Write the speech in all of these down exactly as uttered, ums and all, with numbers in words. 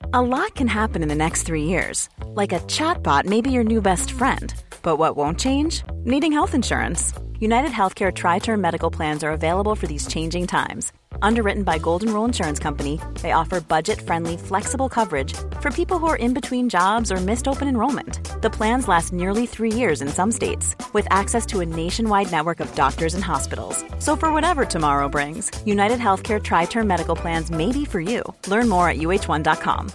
A lot can happen in the next three years. Like a chatbot may be your new best friend. But what won't change? Needing health insurance. United Healthcare Tri-Term Medical Plans are available for these changing times. Underwritten by Golden Rule Insurance Company, they offer budget-friendly, flexible coverage for people who are in between jobs or missed open enrollment. The plans last nearly three years in some states, with access to a nationwide network of doctors and hospitals. So for whatever tomorrow brings, United Healthcare Tri-Term Medical Plans may be for you. Learn more at U H one dot com.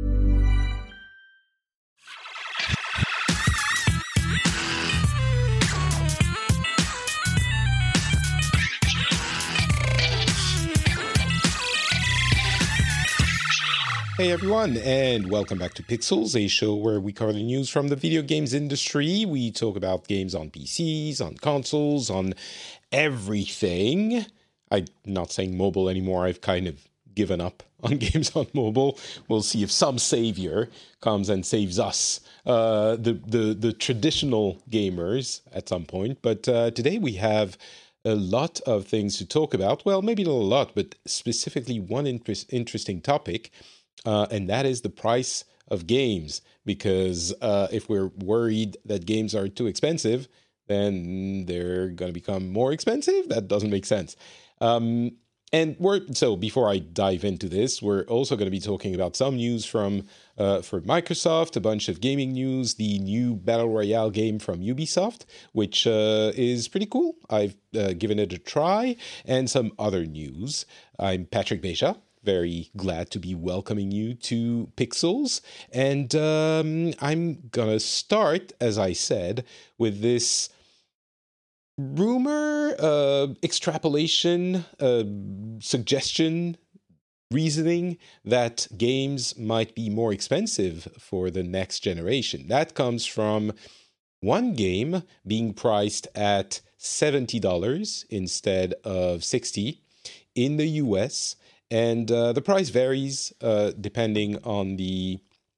Hey everyone, and welcome back to Pixels, a show where we cover the news from the video games industry. We talk about games on P Cs, on consoles, on everything. I'm not saying mobile anymore. I've kind of given up on games on mobile. We'll see if some savior comes and saves us, uh, the, the, the traditional gamers at some point. But uh, today we have a lot of things to talk about. Well, maybe not a lot, but specifically one inter- interesting topic. Uh, and that is the price of games, because uh, if we're worried that games are too expensive, then they're going to become more expensive. That doesn't make sense. Um, and we're so before I dive into this, we're also going to be talking about some news from uh, for Microsoft, a bunch of gaming news, the new Battle Royale game from Ubisoft, which uh, is pretty cool. I've uh, given it a try, and some other news. I'm Patrick Beja. Very glad to be welcoming you to Pixels. And um, I'm going to start, as I said, with this rumor, uh, extrapolation, uh, suggestion, reasoning that games might be more expensive for the next generation. That comes from one game being priced at seventy dollars instead of sixty dollars in the U S, and uh, the price varies uh, depending on the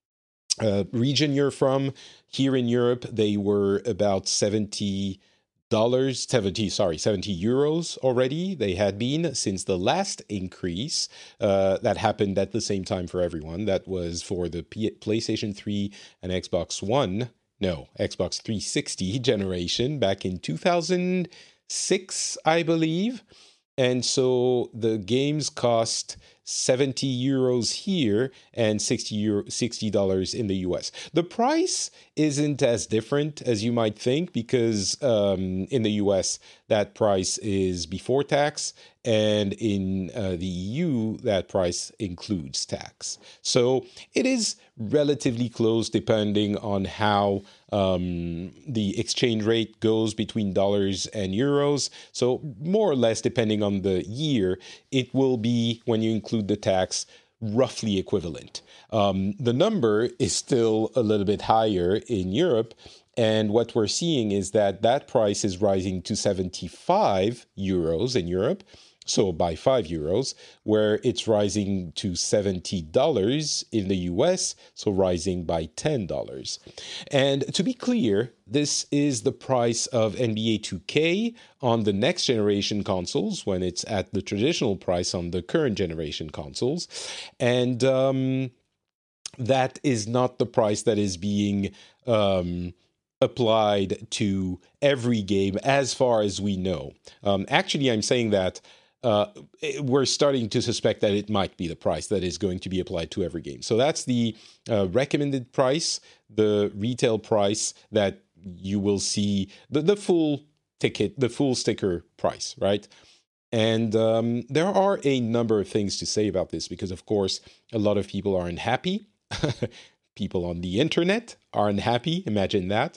uh, region you're from. Here in Europe, they were about seventy dollars, seventy, sorry, seventy euros already. They had been since the last increase uh, that happened at the same time for everyone. That was for the P- PlayStation three and Xbox One, no, Xbox three sixty generation back in two thousand six, I believe. And so the games cost seventy euros here and sixty Euro, sixty dollars in the U S. The price isn't as different as you might think, because um, in the U S, that price is before tax, and in uh, the E U, that price includes tax. So it is relatively close depending on how um, the exchange rate goes between dollars and euros. So more or less, depending on the year, it will be, when you include the tax, roughly equivalent. Um, the number is still a little bit higher in Europe. And what we're seeing is that that price is rising to seventy-five euros in Europe, so by five euros, where it's rising to seventy dollars in the U S, so rising by ten dollars. And to be clear, this is the price of N B A two K on the next generation consoles, when it's at the traditional price on the current generation consoles. And um, that is not the price that is being Um, applied to every game as far as we know. Um, actually, I'm saying that uh, we're starting to suspect that it might be the price that is going to be applied to every game. So that's the uh, recommended price, the retail price that you will see, the, the full ticket, the full sticker price, right? And um, there are a number of things to say about this, because, of course, a lot of people are unhappy. People on the internet are unhappy, imagine that,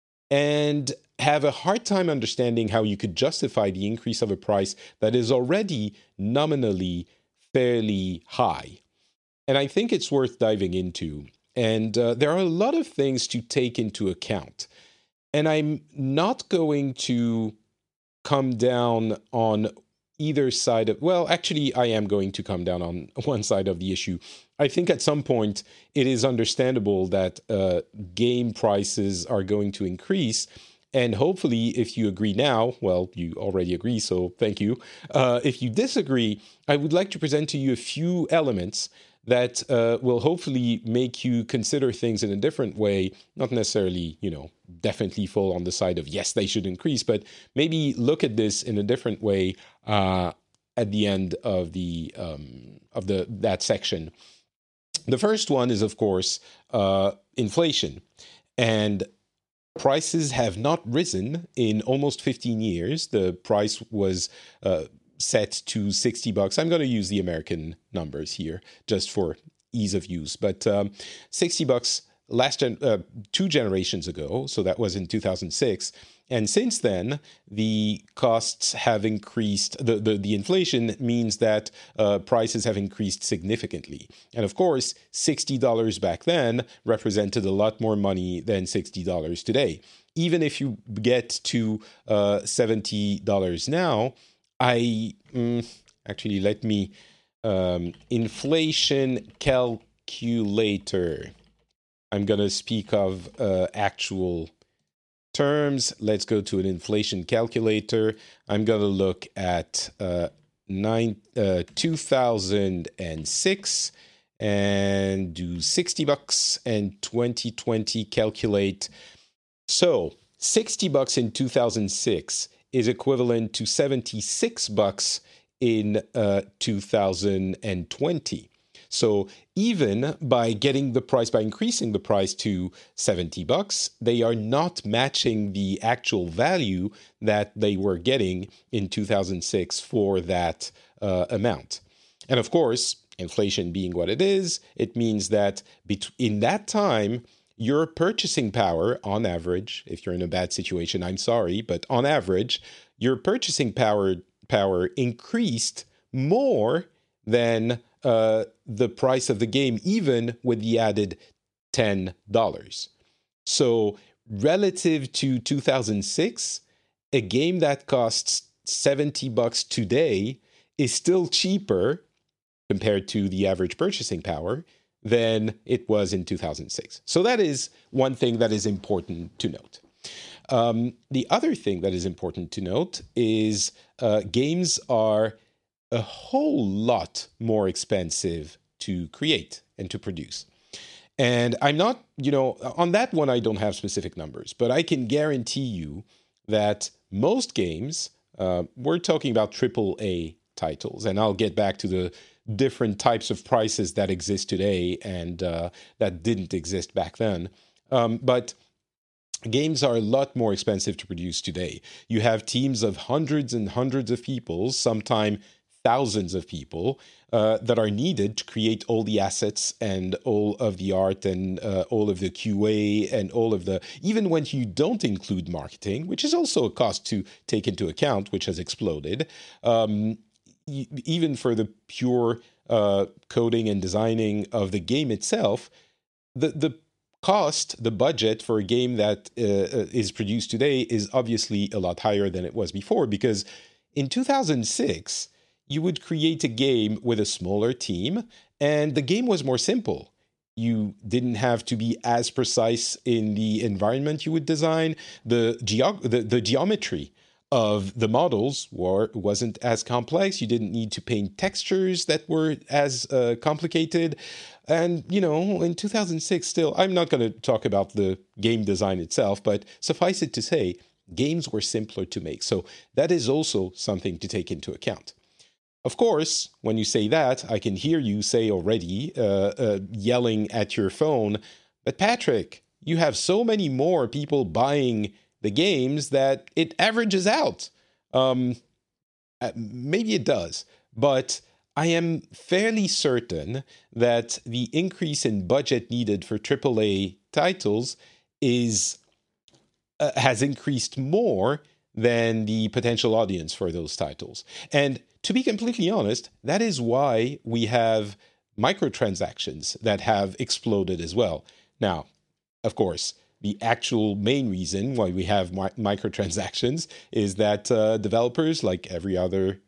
and have a hard time understanding how you could justify the increase of a price that is already nominally fairly high. And I think it's worth diving into. And uh, there are a lot of things to take into account. And I'm not going to come down on either side of, well, actually, I am going to come down on one side of the issue. I think at some point it is understandable that uh, game prices are going to increase. And hopefully, if you agree now, well, you already agree, so thank you. Uh, if you disagree, I would like to present to you a few elements that uh, will hopefully make you consider things in a different way, not necessarily, you know, definitely fall on the side of, yes, they should increase, but maybe look at this in a different way uh, at the end of the um, of the that section. The first one is, of course, uh, inflation. And prices have not risen in almost fifteen years. The price was uh, set to sixty bucks. I'm going to use the American numbers here just for ease of use. But um, sixty bucks last gen- uh, two generations ago, so that was in two thousand six. And since then, the costs have increased. The, the, the inflation means that uh, prices have increased significantly. And of course, sixty dollars back then represented a lot more money than sixty dollars today. Even if you get to uh, seventy dollars now, I mm, actually let me um, inflation calculator. I'm going to speak of uh, actual terms. Let's go to an inflation calculator. I'm going to look at uh, nine, uh, two thousand six and do sixty bucks and twenty twenty calculate. So sixty bucks in two thousand six is equivalent to seventy-six bucks in uh, two thousand twenty. So even by getting the price, by increasing the price to seventy bucks, they are not matching the actual value that they were getting in two thousand six for that uh, amount. And of course, inflation being what it is, it means that bet- in that time, your purchasing power, on average, if you're in a bad situation, I'm sorry, but on average, your purchasing power power increased more than uh, the price of the game, even with the added ten dollars. So relative to two thousand six, a game that costs seventy bucks today is still cheaper compared to the average purchasing power than it was in two thousand six. So that is one thing that is important to note. Um, the other thing that is important to note is uh, games are a whole lot more expensive to create and to produce. And I'm not, you know, on that one, I don't have specific numbers, but I can guarantee you that most games, uh, we're talking about triple A titles, and I'll get back to the different types of prices that exist today and uh, that didn't exist back then. Um, but games are a lot more expensive to produce today. You have teams of hundreds and hundreds of people, sometimes thousands of people uh, that are needed to create all the assets and all of the art and uh, all of the Q A and all of the, even when you don't include marketing, which is also a cost to take into account, which has exploded, um, y- even for the pure uh, coding and designing of the game itself, the, the cost, the budget for a game that uh, is produced today is obviously a lot higher than it was before, because in two thousand six, you would create a game with a smaller team, and the game was more simple. You didn't have to be as precise in the environment you would design. The, geog- the, the geometry of the models were, wasn't as complex. You didn't need to paint textures that were as uh, complicated. And, you know, in two thousand six still, I'm not going to talk about the game design itself, but suffice it to say, games were simpler to make. So that is also something to take into account. Of course, when you say that, I can hear you say already, uh, uh, yelling at your phone, but Patrick, you have so many more people buying the games that it averages out. Um, maybe it does, but I am fairly certain that the increase in budget needed for triple A titles is uh, has increased more than the potential audience for those titles. And to be completely honest, that is why we have microtransactions that have exploded as well. Now, of course, the actual main reason why we have mi- microtransactions is that uh, developers, like every other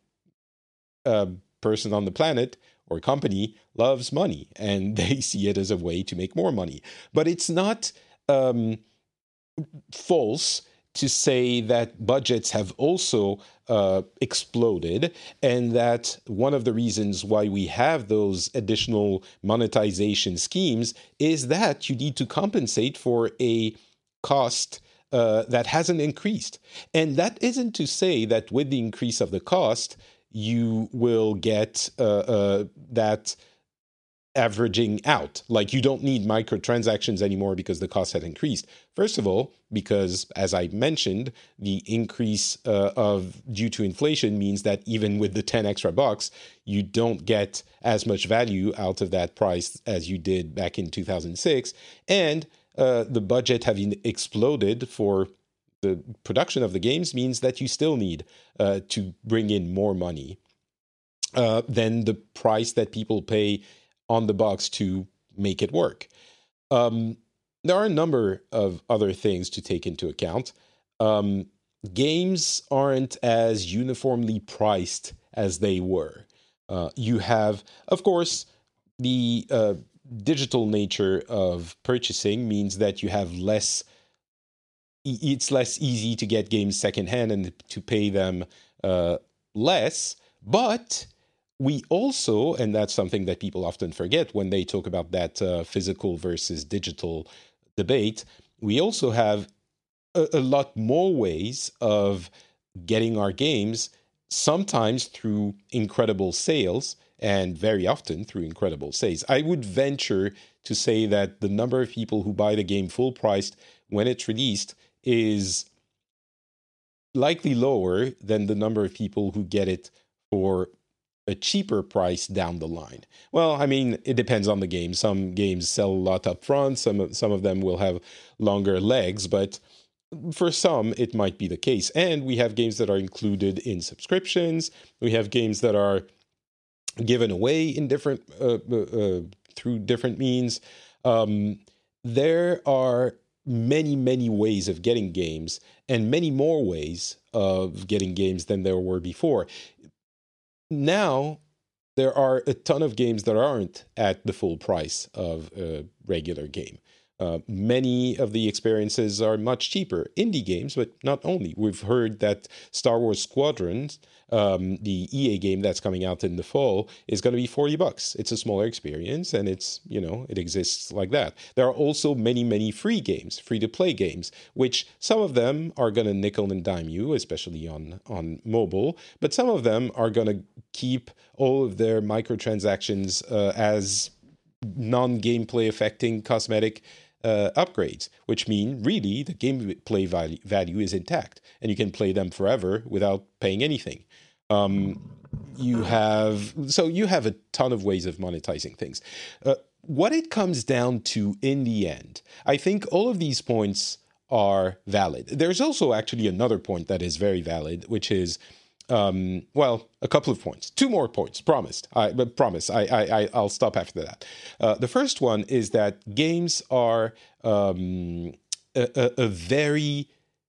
uh, person on the planet or company, loves money, and they see it as a way to make more money. But it's not um, false to say that budgets have also uh, exploded, and that one of the reasons why we have those additional monetization schemes is that you need to compensate for a cost uh, that hasn't increased. And that isn't to say that with the increase of the cost, you will get uh, uh, that averaging out. Like, you don't need microtransactions anymore because the cost had increased. First of all, because, as I mentioned, the increase uh, of due to inflation means that even with the ten extra bucks, you don't get as much value out of that price as you did back in two thousand six. And uh, the budget having exploded for the production of the games means that you still need uh, to bring in more money uh, than the price that people pay on the box to make it work. Um, there are a number of other things to take into account. Um, games aren't as uniformly priced as they were. Uh, you have, of course, the uh, digital nature of purchasing means that you have less, it's less easy to get games secondhand and to pay them uh, less, but we also, and that's something that people often forget when they talk about that uh, physical versus digital debate, we also have a, a lot more ways of getting our games, sometimes through incredible sales, and very often through incredible sales. I would venture to say that the number of people who buy the game full priced when it's released is likely lower than the number of people who get it for a cheaper price down the line. Well, I mean, it depends on the game. Some games sell a lot up front. Some, some of them will have longer legs, but for some, it might be the case. And we have games that are included in subscriptions. We have games that are given away in different uh, uh, through different means. Um, there are many, many ways of getting games, and many more ways of getting games than there were before. Now, there are a ton of games that aren't at the full price of a regular game. Uh, many of the experiences are much cheaper. Indie games, but not only. We've heard that Star Wars Squadrons, um, the E A game that's coming out in the fall, is going to be forty bucks. It's a smaller experience, and it's, you know, it exists like that. There are also many, many free games, free-to-play games, which some of them are going to nickel and dime you, especially on, on mobile, but some of them are going to keep all of their microtransactions uh, as non-gameplay affecting cosmetic Uh, upgrades, which mean really the gameplay value, value is intact, and you can play them forever without paying anything. Um, you have so you have a ton of ways of monetizing things. Uh, what it comes down to in the end, I think all of these points are valid. There's also actually another point that is very valid, which is Um, well, a couple of points, two more points, promised. I but promise. I, I, I'll stop after that. Uh, the first one is that games are um, a, a, a very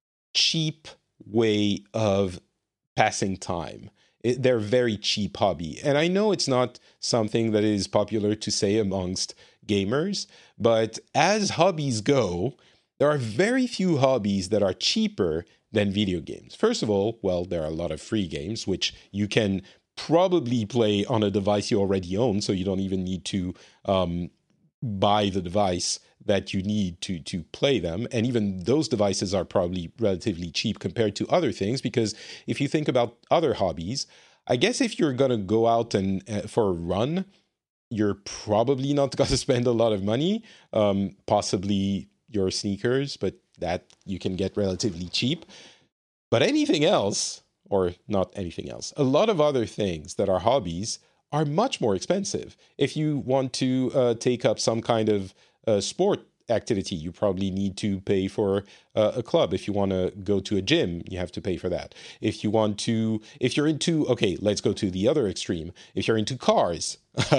cheap way of passing time. It, they're a very cheap hobby, and I know it's not something that is popular to say amongst gamers, but as hobbies go, there are very few hobbies that are cheaper than video games. First of all, well, there are a lot of free games, which you can probably play on a device you already own, so you don't even need to um, buy the device that you need to to play them. And even those devices are probably relatively cheap compared to other things, because if you think about other hobbies, I guess if you're going to go out and uh, for a run, you're probably not going to spend a lot of money, um, possibly your sneakers, but that you can get relatively cheap. But anything else, or not anything else, a lot of other things that are hobbies are much more expensive. If you want to uh, take up some kind of uh, sport activity, you probably need to pay for uh, a club. If you want to go to a gym, you have to pay for that. If you want to, if you're into, okay, let's go to the other extreme. If you're into cars,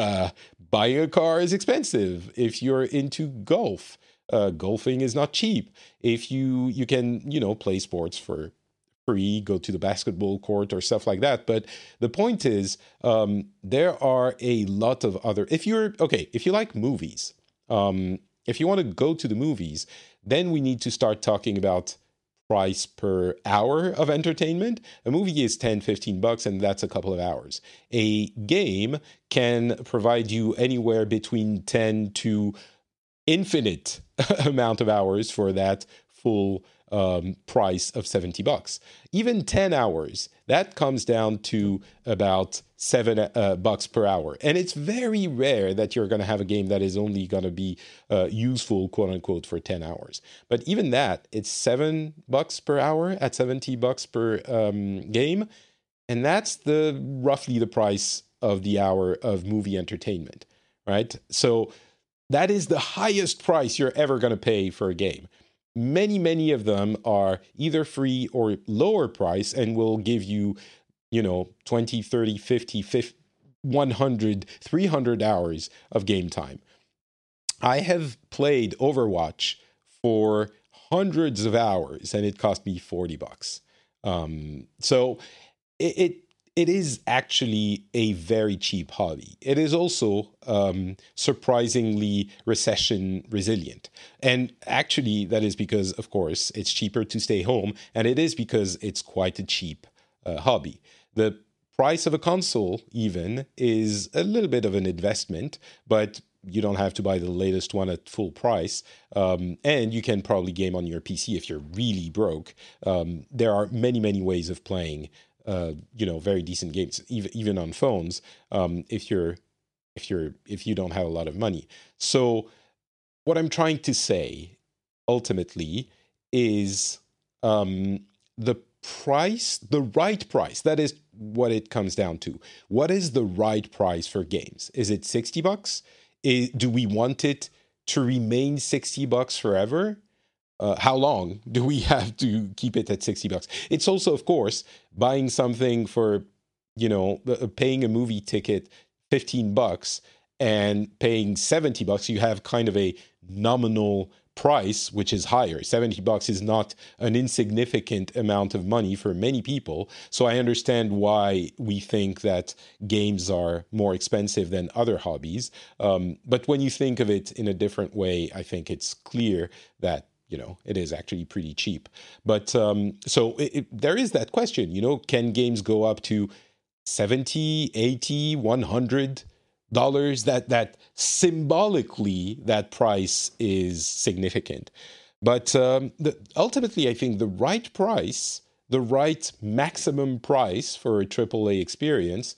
buying a car is expensive. If you're into golf, Uh, golfing is not cheap. If you you can, you know, play sports for free, go to the basketball court or stuff like that. But the point is, um, there are a lot of other, if you're, okay, if you like movies, um, if you want to go to the movies, then we need to start talking about price per hour of entertainment. A movie is ten, fifteen bucks, and that's a couple of hours. A game can provide you anywhere between ten to infinite amount of hours for that full um, price of seventy bucks. Even ten hours, that comes down to about seven uh, bucks per hour. And it's very rare that you're going to have a game that is only going to be uh, useful, quote unquote, for ten hours. But even that, it's seven bucks per hour at seventy bucks per um, game. And that's the roughly the price of the hour of movie entertainment, right? So that is the highest price you're ever going to pay for a game. Many, many of them are either free or lower price and will give you, you know, twenty, thirty, fifty, fifty, one hundred, three hundred hours of game time. I have played Overwatch for hundreds of hours and it cost me forty bucks. Um, so it, it It is actually a very cheap hobby. It is also um, surprisingly recession resilient. And actually, that is because, of course, it's cheaper to stay home, and it is because it's quite a cheap uh, hobby. The price of a console, even, is a little bit of an investment, but you don't have to buy the latest one at full price. Um, and you can probably game on your P C if you're really broke. Um, there are many, many ways of playing Uh, you know, very decent games, even even on phones. Um, if you're, if you're, if you don't have a lot of money. So, what I'm trying to say, ultimately, is um, the price, the right price. That is what it comes down to. What is the right price for games? Is it sixty bucks? Is, do we want it to remain sixty bucks forever? Uh, how long do we have to keep it at sixty bucks? It's also, of course, buying something for, you know, uh, paying a movie ticket fifteen bucks and paying seventy bucks. You have kind of a nominal price, which is higher. seventy bucks is not an insignificant amount of money for many people. So I understand why we think that games are more expensive than other hobbies. Um, but when you think of it in a different way, I think it's clear that, you know, it is actually pretty cheap. But um, so it, it, there is that question, you know, can games go up to seventy, eighty, one hundred dollars? That, that symbolically, that price is significant. But um, the, ultimately, I think the right price, the right maximum price for a triple A experience,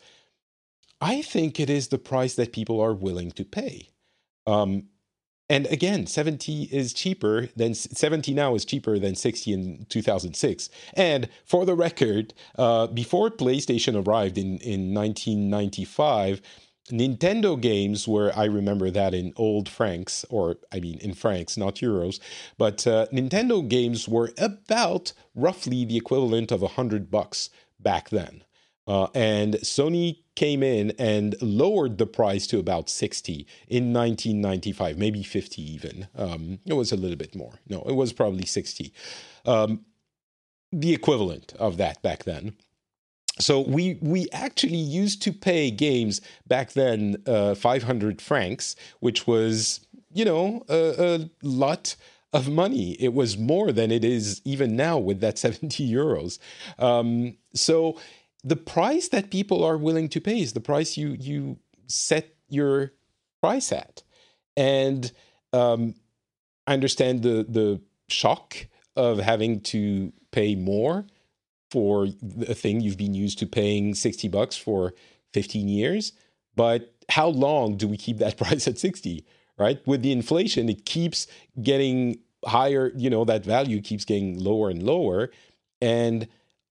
I think it is the price that people are willing to pay. Um, And again, seventy is cheaper than seventy now is cheaper than sixty in two thousand six. And for the record, uh, before PlayStation arrived in, in nineteen ninety-five, Nintendo games were, I remember that in old francs, or I mean in francs, not euros, but uh, Nintendo games were about roughly the equivalent of a hundred bucks back then. Uh, and Sony came in and lowered the price to about sixty in nineteen ninety-five, maybe fifty even. Um, it was a little bit more. No, it was probably sixty. Um, the equivalent of that back then. So we we actually used to pay games back then uh, five hundred francs, which was, you know, a, a lot of money. It was more than it is even now with that seventy euros. Um, so the price that people are willing to pay is the price you you set your price at. And um, I understand the the shock of having to pay more for a thing you've been used to paying sixty bucks for fifteen years. But how long do we keep that price at sixty, right? With the inflation, it keeps getting higher, you know, that value keeps getting lower and lower. And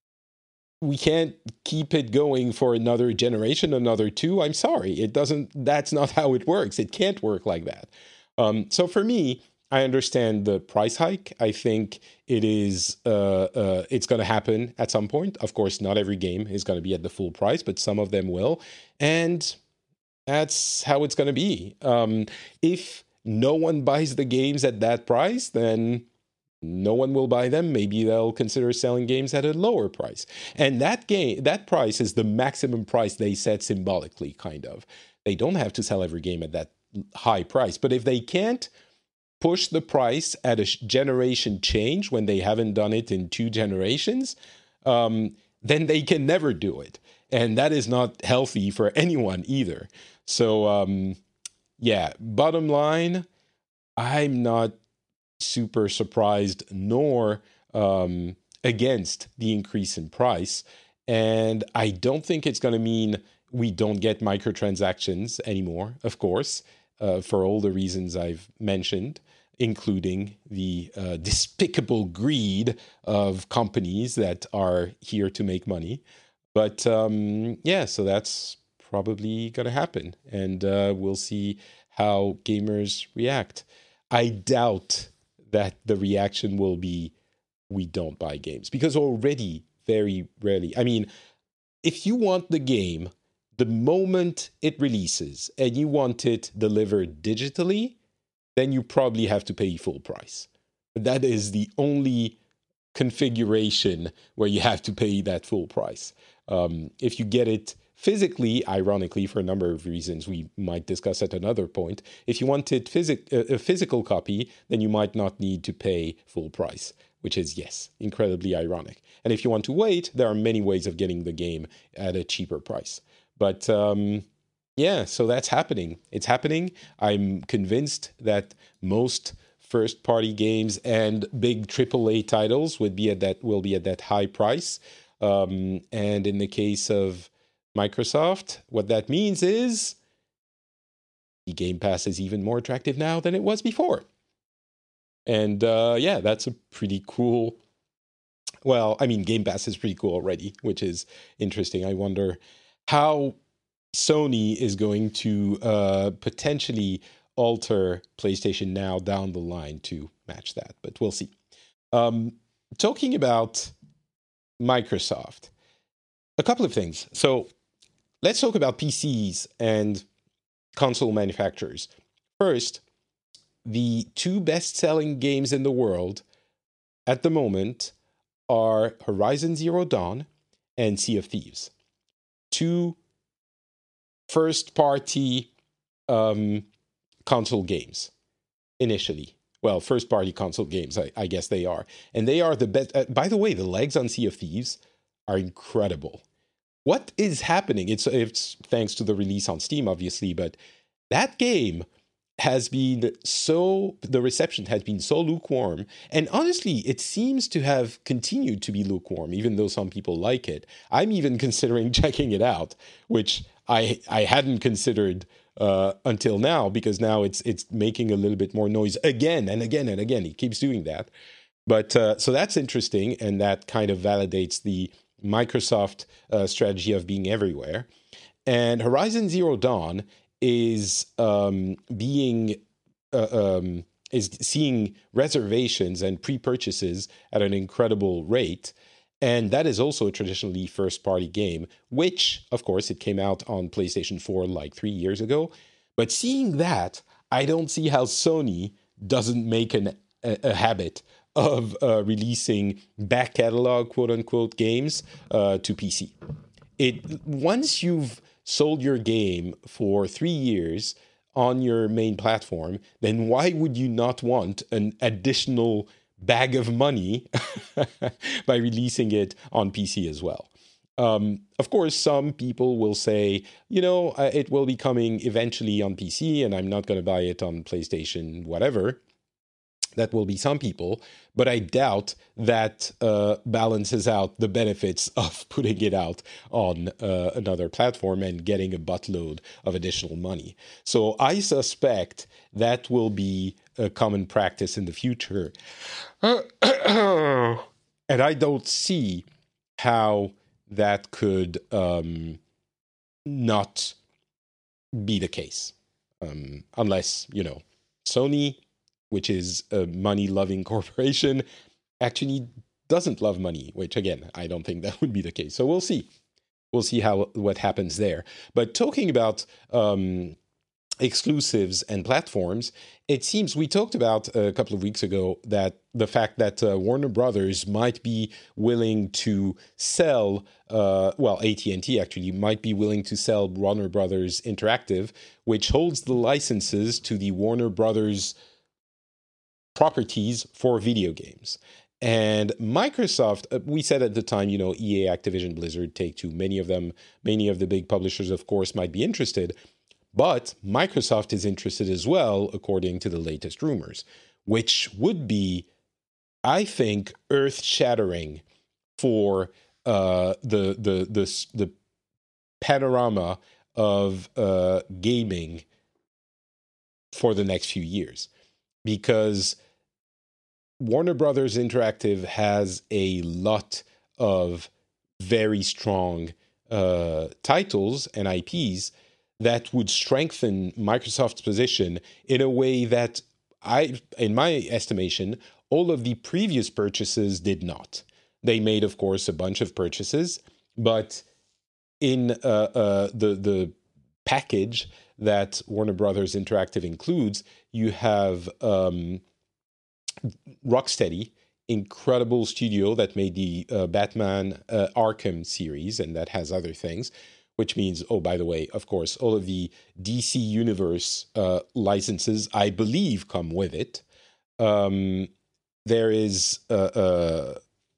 we can't keep it going for another generation, another two. I'm sorry. It doesn't, that's not how it works. It can't work like that. Um, so for me, I understand the price hike. I think it is, uh, uh, it's going to happen at some point. Of course, not every game is going to be at the full price, but some of them will. And that's how it's going to be. Um, if no one buys the games at that price, then no one will buy them. Maybe they'll consider selling games at a lower price. And that game, that price is the maximum price they set symbolically, kind of. They don't have to sell every game at that high price. But if they can't push the price at a generation change when they haven't done it in two generations, um, then they can never do it. And that is not healthy for anyone either. So, um, yeah, bottom line, I'm not super surprised nor um, against the increase in price. And I don't think it's going to mean we don't get microtransactions anymore, of course, uh, for all the reasons I've mentioned, including the uh, despicable greed of companies that are here to make money. But um, yeah, so that's probably going to happen. And uh, we'll see how gamers react. I doubt that the reaction will be, we don't buy games. Because already, very rarely, I mean, if you want the game the moment it releases and you want it delivered digitally, then you probably have to pay full price. That is the only configuration where you have to pay that full price. Um, if you get it physically, ironically, for a number of reasons we might discuss at another point, if you want it phys- a physical copy, then you might not need to pay full price, which is, yes, incredibly ironic. And if you want to wait, there are many ways of getting the game at a cheaper price. But um, yeah, so that's happening. It's happening. I'm convinced that most first-party games and big triple A titles would be at that will be at that high price. Um, and in the case of Microsoft, what that means is the Game Pass is even more attractive now than it was before. And uh, yeah, that's a pretty cool. Well, I mean, Game Pass is pretty cool already, which is interesting. I wonder how Sony is going to uh, potentially alter PlayStation Now down the line to match that, but we'll see. Um, talking about Microsoft, a couple of things. So let's talk about P Cs and console manufacturers. First, the two best-selling games in the world at the moment are Horizon Zero Dawn and Sea of Thieves. Two first-party um, console games, initially. Well, first-party console games, I, I guess they are. And they are the best. Uh, by the way, the legs on Sea of Thieves are incredible. What is happening? It's, it's thanks to the release on Steam, obviously, but that game has been so, the reception has been so lukewarm. And honestly, it seems to have continued to be lukewarm, even though some people like it. I'm even considering checking it out, which I I hadn't considered uh, until now, because now it's it's making a little bit more noise again and again and again. It keeps doing that. But uh, so that's interesting, and that kind of validates the Microsoft uh, strategy of being everywhere. And Horizon Zero Dawn is um, being uh, um, is seeing reservations and pre-purchases at an incredible rate, and that is also a traditionally first-party game. Which, of course, it came out on PlayStation four like three years ago. But seeing that, I don't see how Sony doesn't make an, a, a habit of uh, releasing back catalog, quote unquote, games uh, to P C. It once you've sold your game for three years on your main platform, then why would you not want an additional bag of money by releasing it on P C as well? Um, of course, some people will say, you know, uh, it will be coming eventually on P C and I'm not going to buy it on PlayStation, whatever. That will be some people, but I doubt that uh, balances out the benefits of putting it out on uh, another platform and getting a buttload of additional money. So I suspect that will be a common practice in the future. And I don't see how that could um, not be the case. Um, unless, you know, Sony, which is a money-loving corporation, actually doesn't love money, which, again, I don't think that would be the case. So we'll see. We'll see how what happens there. But talking about um, exclusives and platforms, it seems we talked about a couple of weeks ago that the fact that uh, Warner Brothers might be willing to sell, uh, well, A T and T actually might be willing to sell Warner Brothers Interactive, which holds the licenses to the Warner Brothers properties for video games. And Microsoft, uh, we said at the time, you know, E A, Activision, Blizzard, Take-Two, many of them, many of the big publishers, of course, might be interested. But Microsoft is interested as well, according to the latest rumors, which would be, I think, earth-shattering for uh, the, the, the, the panorama of uh, gaming for the next few years. Because Warner Brothers Interactive has a lot of very strong uh, titles and I Ps that would strengthen Microsoft's position in a way that I, in my estimation, all of the previous purchases did not. They made, of course, a bunch of purchases, but in uh, uh, the the package that Warner Brothers Interactive includes, you have um, Rocksteady, incredible studio that made the uh, Batman uh, Arkham series, and that has other things, which means, oh, by the way, of course, all of the D C Universe uh, licenses, I believe, come with it. Um, there is, uh, uh,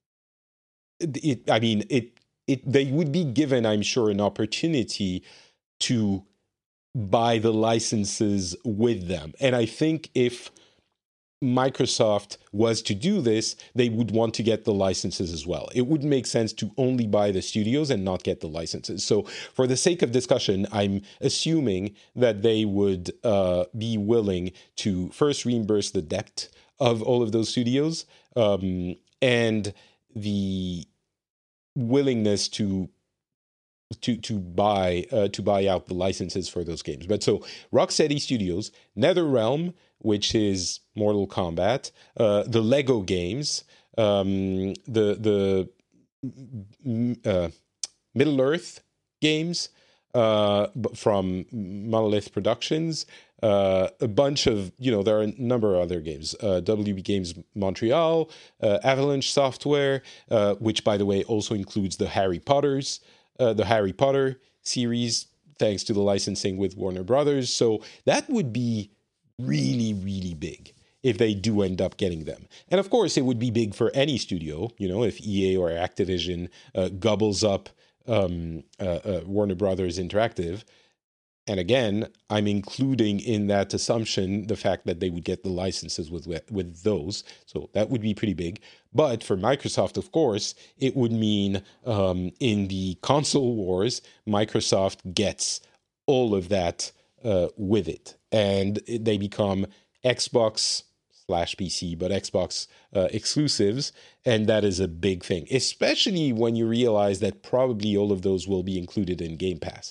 it, I mean, it, it. They would be given, I'm sure, an opportunity to buy the licenses with them. And I think if Microsoft was to do this, they would want to get the licenses as well. It wouldn't make sense to only buy the studios and not get the licenses. So for the sake of discussion, I'm assuming that they would uh, be willing to first reimburse the debt of all of those studios um, and the willingness to to to buy uh, to buy out the licenses for those games. But so Rocksteady Studios, NetherRealm, which is Mortal Kombat, uh, the Lego games, um, the the uh, Middle Earth games uh, from Monolith Productions, uh, a bunch of, you know, there are a number of other games, uh, W B Games Montreal, uh, Avalanche Software, uh, which, by the way, also includes the Harry Potters, uh, the Harry Potter series, thanks to the licensing with Warner Brothers. So that would be really, really big if they do end up getting them. And of course, it would be big for any studio, you know, if E A or Activision uh, gobbles up um, uh, uh, Warner Brothers Interactive. And again, I'm including in that assumption the fact that they would get the licenses with with those. So that would be pretty big. But for Microsoft, of course, it would mean um, in the console wars, Microsoft gets all of that uh, with it. And they become Xbox slash P C, but Xbox uh, exclusives. And that is a big thing, especially when you realize that probably all of those will be included in Game Pass.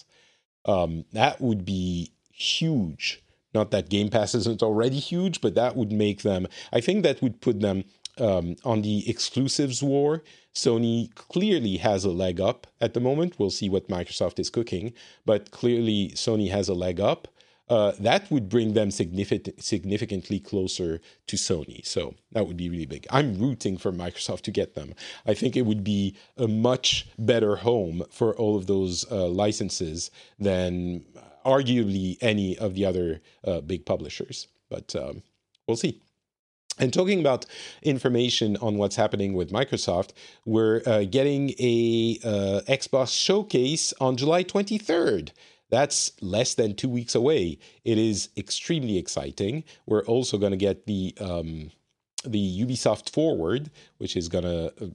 Um, that would be huge. Not that Game Pass isn't already huge, but that would make them, I think that would put them um, on the exclusives war. Sony clearly has a leg up at the moment. We'll see what Microsoft is cooking, but clearly Sony has a leg up. Uh, that would bring them significant, significantly closer to Sony. So that would be really big. I'm rooting for Microsoft to get them. I think it would be a much better home for all of those uh, licenses than arguably any of the other uh, big publishers. But um, we'll see. And talking about information on what's happening with Microsoft, we're uh, getting a uh, Xbox showcase on July twenty-third. That's less than two weeks away. It is extremely exciting. We're also going to get the um, the Ubisoft Forward, which is going to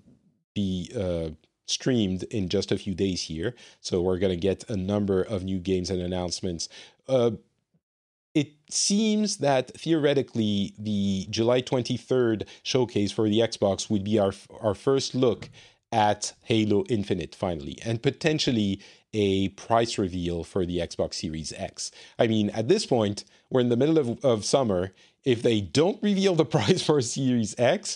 be uh, streamed in just a few days here. So we're going to get a number of new games and announcements. Uh, it seems that theoretically the July twenty-third showcase for the Xbox would be our our first look at Halo Infinite finally, and potentially a price reveal for the Xbox Series X. I mean, at this point, we're in the middle of, of summer. If they don't reveal the price for Series X,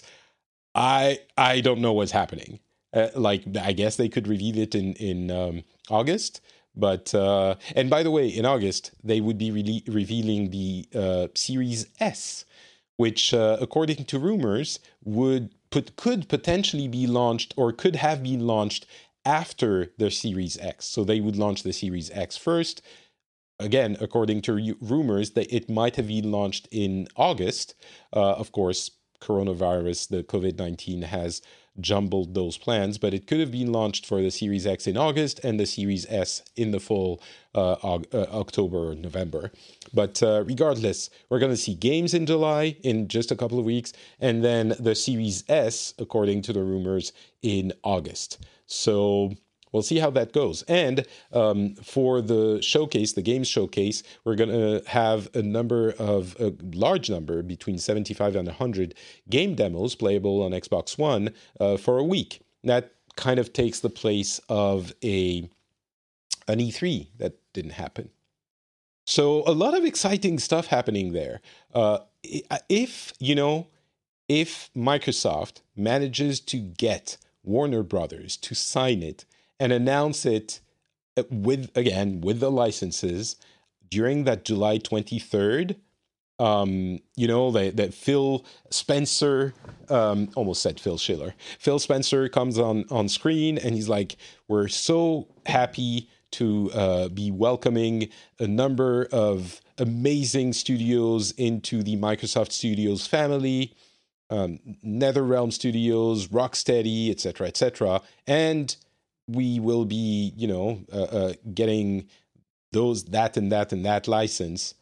I I don't know what's happening. Uh, like, I guess they could reveal it in, in um, August. But, uh, and by the way, in August, they would be re- revealing the uh, Series S, which, uh, according to rumors, would put, could potentially be launched or could have been launched after the Series X. So they would launch the Series X first, again, according to r- rumors, that it might have been launched in August. Uh, of course, coronavirus, the covid nineteen has jumbled those plans, but it could have been launched for the Series X in August and the Series S in the fall uh, og- uh, October or November. But uh, regardless, we're going to see games in July in just a couple of weeks, and then the Series S, according to the rumors, in August. So we'll see how that goes. And um, for the showcase, the games showcase, we're going to have a number of, a large number, between seventy-five and one hundred game demos playable on Xbox One uh, for a week. That kind of takes the place of a an E three that didn't happen. So a lot of exciting stuff happening there. Uh, if, you know, if Microsoft manages to get Warner Brothers to sign it and announce it with, again, with the licenses during that July twenty-third, um, you know, that, that Phil Spencer, um, almost said Phil Schiller, Phil Spencer comes on, on screen and he's like, we're so happy to uh, be welcoming a number of amazing studios into the Microsoft Studios family, um, NetherRealm Studios, Rocksteady, et cetera, et cetera. And we will be, you know, uh, uh, getting those, that and that and that license.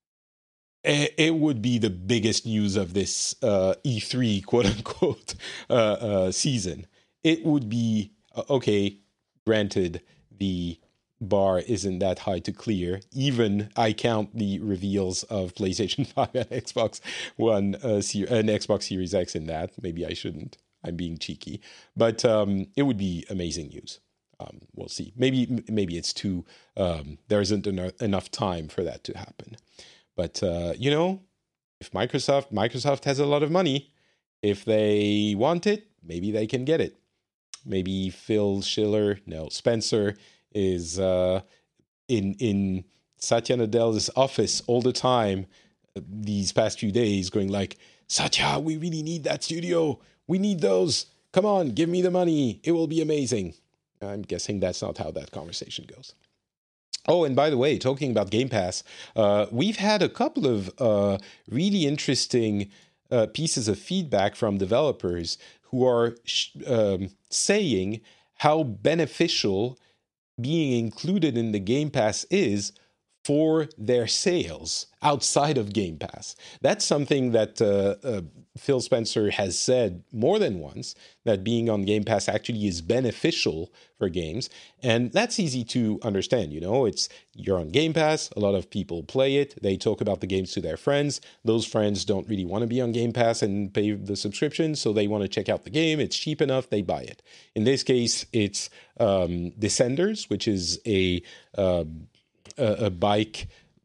It would be the biggest news of this uh, E three, quote unquote, uh, uh, season. It would be, uh, okay, granted, the bar isn't that high to clear. Even I count the reveals of PlayStation five and Xbox One, uh, ser- and Xbox Series X in that. Maybe I shouldn't. I'm being cheeky. But um, it would be amazing news. Um, we'll see. Maybe maybe it's too, um, there isn't eno- enough time for that to happen. But, uh, you know, if Microsoft, Microsoft has a lot of money, if they want it, maybe they can get it. Maybe Phil Schiller, no, Spencer is uh, in in Satya Nadella's office all the time these past few days going like, Satya, we really need that studio. We need those. Come on, give me the money. It will be amazing. I'm guessing that's not how that conversation goes. Oh, and by the way, talking about Game Pass, uh, we've had a couple of uh, really interesting uh, pieces of feedback from developers who are sh- um, saying how beneficial being included in the Game Pass is for their sales outside of Game Pass. That's something that uh, uh, Phil Spencer has said more than once, that being on Game Pass actually is beneficial for games. And that's easy to understand, you know, it's you're on Game Pass, a lot of people play it, they talk about the games to their friends. Those friends don't really want to be on Game Pass and pay the subscription, so they want to check out the game, it's cheap enough, they buy it. In this case, it's um, Descenders, which is a... Uh, A, a bike,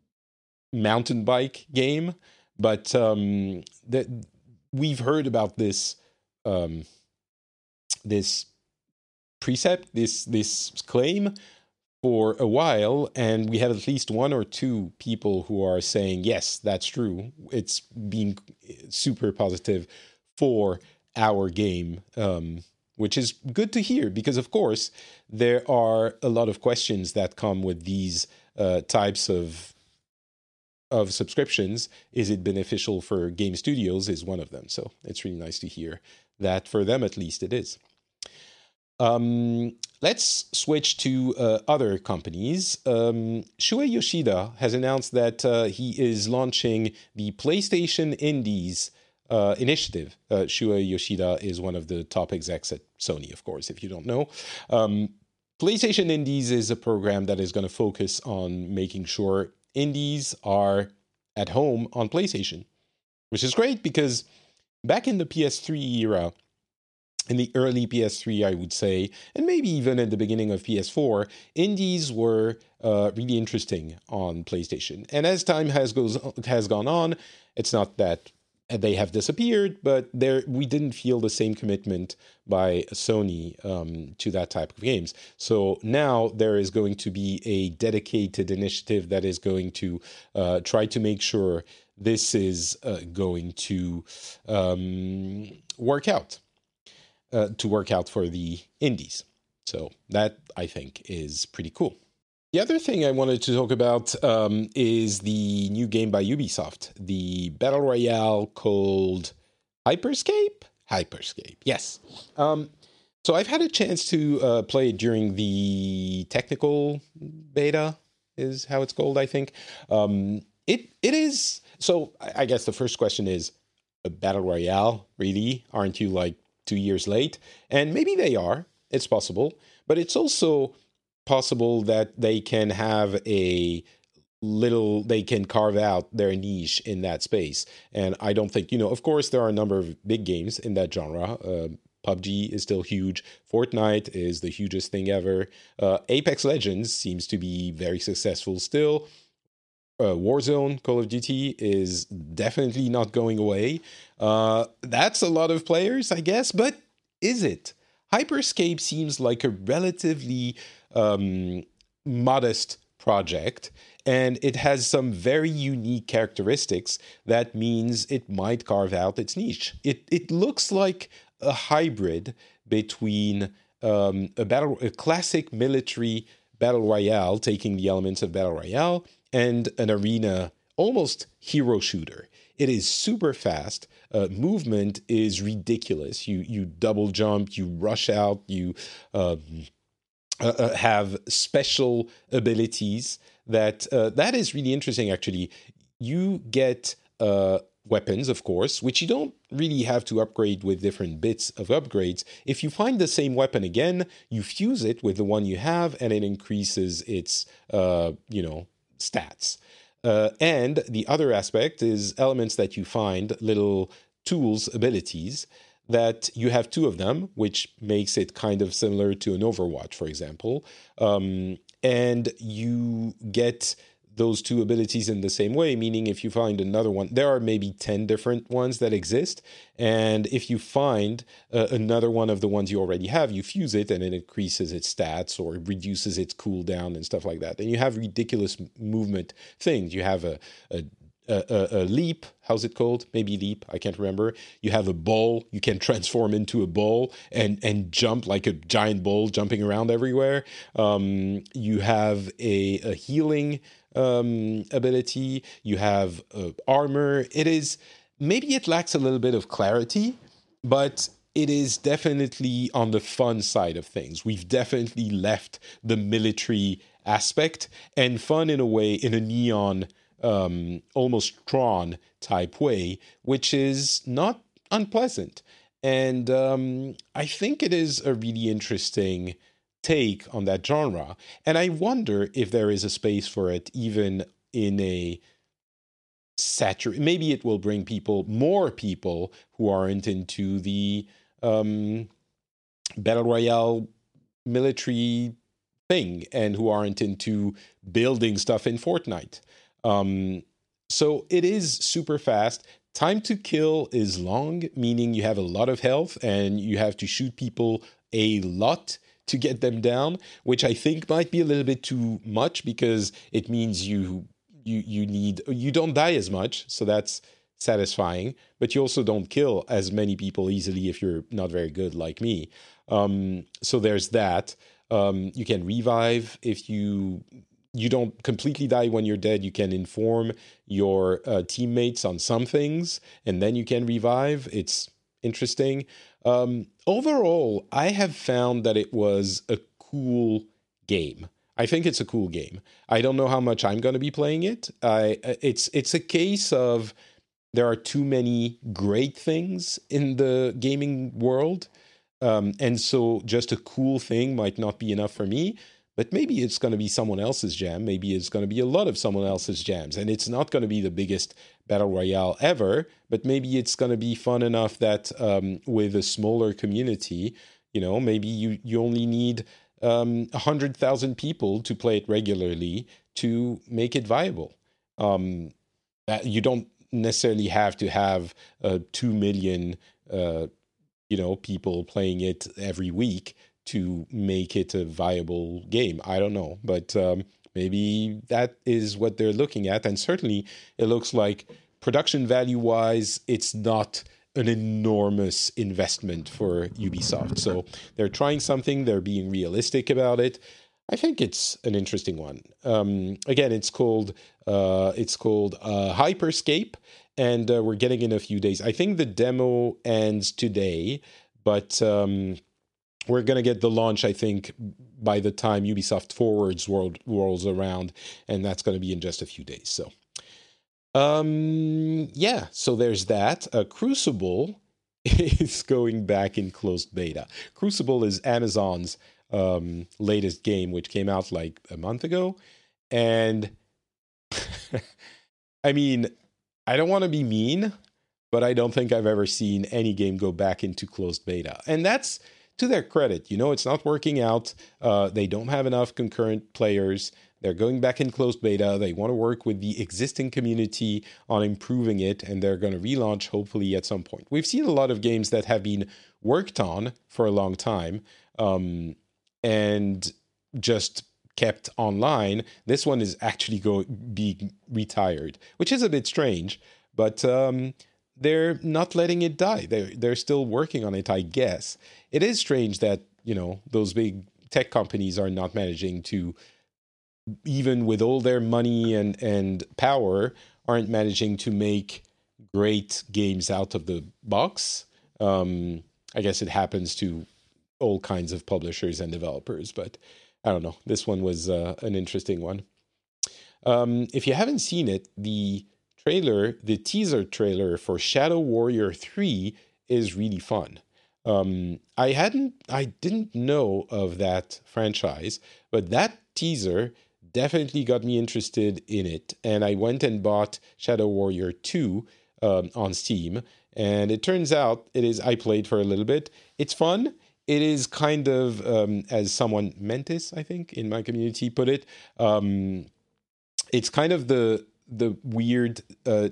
mountain bike game, but um, that we've heard about this um, this precept, this this claim for a while, and we have at least one or two people who are saying yes, that's true. It's being super positive for our game. Um, which is good to hear because, of course, there are a lot of questions that come with these uh, types of of subscriptions. Is it beneficial for game studios is one of them. So it's really nice to hear that for them, at least, it is. Um, let's switch to uh, other companies. Um, Shuei Yoshida has announced that uh, he is launching the PlayStation Indies Uh, initiative. Uh, Shuei Yoshida is one of the top execs at Sony, of course, if you don't know. Um, PlayStation Indies is a program that is going to focus on making sure indies are at home on PlayStation, which is great because back in the P S three era, in the early P S three, I would say, and maybe even at the beginning of P S four, indies were uh, really interesting on PlayStation. And as time has goes has gone on, it's not that they have disappeared, but there we didn't feel the same commitment by Sony um, to that type of games. So now there is going to be a dedicated initiative that is going to uh, try to make sure this is uh, going to um, work out, uh, to work out for the indies. So that, I think, is pretty cool. The other thing I wanted to talk about um, is the new game by Ubisoft, the Battle Royale called Hyperscape? Hyperscape, yes. Um, so I've had a chance to uh, play it during the technical beta, is how it's called, I think. Um, it It is... So I guess the first question is, a Battle Royale, really? Aren't you like two years late? And maybe they are. It's possible. But it's also possible that they can have a little, they can carve out their niche in that space. And I don't think, you know, of course, there are a number of big games in that genre. Uh, P U B G is still huge. Fortnite is the hugest thing ever. Uh, Apex Legends seems to be very successful still. Uh, Warzone, Call of Duty, is definitely not going away. Uh, that's a lot of players, I guess, but is it? Hyperscape seems like a relatively um, modest project, and it has some very unique characteristics that means it might carve out its niche. It it looks like a hybrid between um, a battle, a classic military battle royale, taking the elements of battle royale, and an arena, almost hero shooter. It is super fast. Uh, movement is ridiculous. You you double jump, you rush out, you um, uh, uh, have special abilities. That uh, that is really interesting. Actually, you get uh, weapons, of course, which you don't really have to upgrade with different bits of upgrades. If you find the same weapon again, you fuse it with the one you have, and it increases its uh, you know. stats. Uh, and the other aspect is elements that you find, little tools, abilities, that you have two of them, which makes it kind of similar to an Overwatch, for example. Um, and you get those two abilities in the same way, meaning if you find another one, there are maybe ten different ones that exist. And if you find uh, another one of the ones you already have, you fuse it and it increases its stats or reduces its cooldown and stuff like that. And you have ridiculous movement things. You have a, a A, a, a leap, how's it called? Maybe leap, I can't remember. You have a ball, you can transform into a ball and, and jump like a giant ball jumping around everywhere. Um, you have a, a healing um, ability. You have uh, armor. It is, maybe it lacks a little bit of clarity, but it is definitely on the fun side of things. We've definitely left the military aspect and fun in a way, in a neon Um, almost Tron type way, which is not unpleasant. And um, I think it is a really interesting take on that genre. And I wonder if there is a space for it even in a satur- maybe it will bring people, more people who aren't into the um, Battle Royale military thing and who aren't into building stuff in Fortnite. Um, so it is super fast. Time to kill is long, meaning you have a lot of health and you have to shoot people a lot to get them down, which I think might be a little bit too much because it means you you you need you don't die as much, so that's satisfying. But you also don't kill as many people easily if you're not very good like me. Um, so there's that. Um, you can revive if you. You don't completely die when you're dead. You can inform your uh, teammates on some things, and then you can revive. It's interesting. Um, overall, I have found that it was a cool game. I think it's a cool game. I don't know how much I'm going to be playing it. I, it's it's a case of there are too many great things in the gaming world, um, and so just a cool thing might not be enough for me. But maybe it's going to be someone else's jam. Maybe it's going to be a lot of someone else's jams. And it's not going to be the biggest battle royale ever, but maybe it's going to be fun enough that um, with a smaller community, you know, maybe you, you only need um, one hundred thousand people to play it regularly to make it viable. Um, you don't necessarily have to have uh, two million, uh, you know, people playing it every week to make it a viable game. I don't know, but um, maybe that is what they're looking at. And certainly it looks like production value-wise, it's not an enormous investment for Ubisoft. So they're trying something. They're being realistic about it. I think it's an interesting one. Um, again, it's called uh, it's called uh, Hyperscape, and uh, we're getting in a few days. I think the demo ends today, but um, we're going to get the launch, I think, by the time Ubisoft Forwards world rolls around, and that's going to be in just a few days. So, um, yeah, so there's that. Uh, Crucible is going back in closed beta. Crucible is Amazon's um, latest game, which came out like a month ago. And I mean, I don't want to be mean, but I don't think I've ever seen any game go back into closed beta. And that's to their credit. You know, it's not working out. Uh, they don't have enough concurrent players. They're going back in closed beta. They want to work with the existing community on improving it, and they're going to relaunch hopefully at some point. We've seen a lot of games that have been worked on for a long time um, and just kept online. This one is actually going being retired, which is a bit strange, but um, they're not letting it die. They're they're still working on it, I guess. It is strange that, you know, those big tech companies are not managing to, even with all their money and, and power, aren't managing to make great games out of the box. Um, I guess it happens to all kinds of publishers and developers, but I don't know. This one was uh, an interesting one. Um, if you haven't seen it, the trailer, the teaser trailer for Shadow Warrior three is really fun. Um, I hadn't, I didn't know of that franchise, but that teaser definitely got me interested in it. And I went and bought Shadow Warrior two um, on Steam. And it turns out it is, I played for a little bit. It's fun. It is kind of, um, as someone, Mentis, I think, in my community put it, um, it's kind of the the weird uh,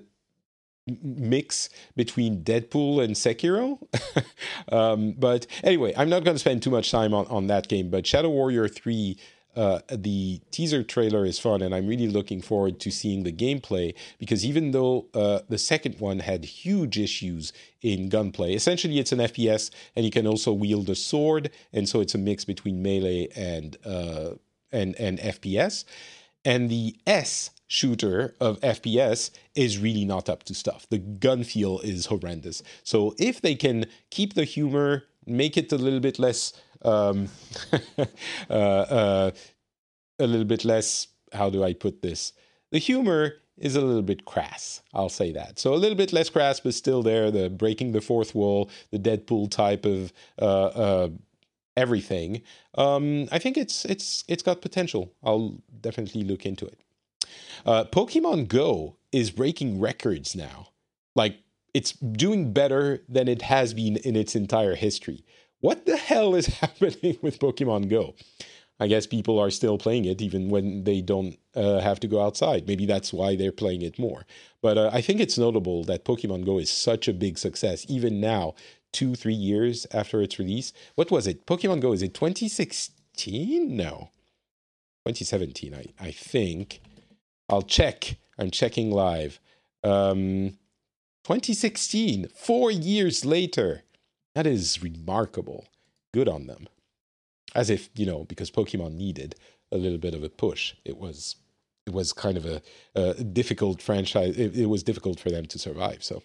mix between Deadpool and Sekiro. um, but anyway, I'm not going to spend too much time on, on that game. But Shadow Warrior three, uh, the teaser trailer is fun, and I'm really looking forward to seeing the gameplay, because even though uh, the second one had huge issues in gunplay, essentially it's an F P S, and you can also wield a sword, and so it's a mix between melee and uh, and and F P S. And the S shooter of F P S is really not up to stuff. The gun feel is horrendous. So if they can keep the humor, make it a little bit less, um, uh, uh, a little bit less, how do I put this? The humor is a little bit crass, I'll say that. So a little bit less crass, but still there, the breaking the fourth wall, the Deadpool type of uh, uh, everything. Um, I think it's it's it's got potential. I'll definitely look into it. Uh, Pokemon Go is breaking records now. Like, it's doing better than it has been in its entire history. What the hell is happening with Pokemon Go? I guess people are still playing it even when they don't uh, have to go outside. Maybe that's why they're playing it more. But uh, I think it's notable that Pokemon Go is such a big success, even now, two, three years after its release. What was it? Pokemon Go, is it twenty sixteen? No. twenty seventeen, I, I think. I'll check. I'm checking live. Um, twenty sixteen, four years later. That is remarkable. Good on them. As if, you know, because Pokemon needed a little bit of a push. It was it was kind of a, a difficult franchise. It, it was difficult for them to survive. So,